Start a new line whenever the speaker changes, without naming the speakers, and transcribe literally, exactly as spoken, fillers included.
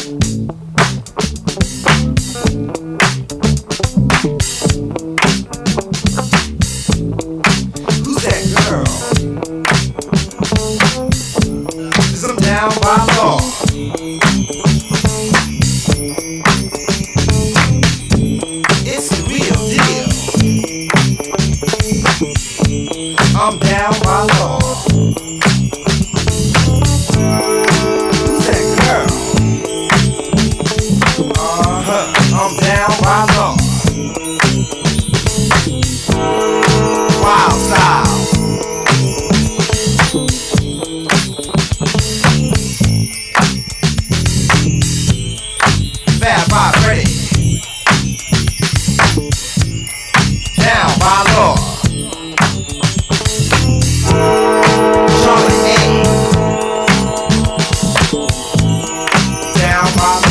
Who's that girl? 'Cause I'm down by law. It's the real deal. I'm down by law. Who's that girl? Uh-huh, I'm down by law. Wild style. Bad Bob Ready. Down by law. Charlie A. Down by law.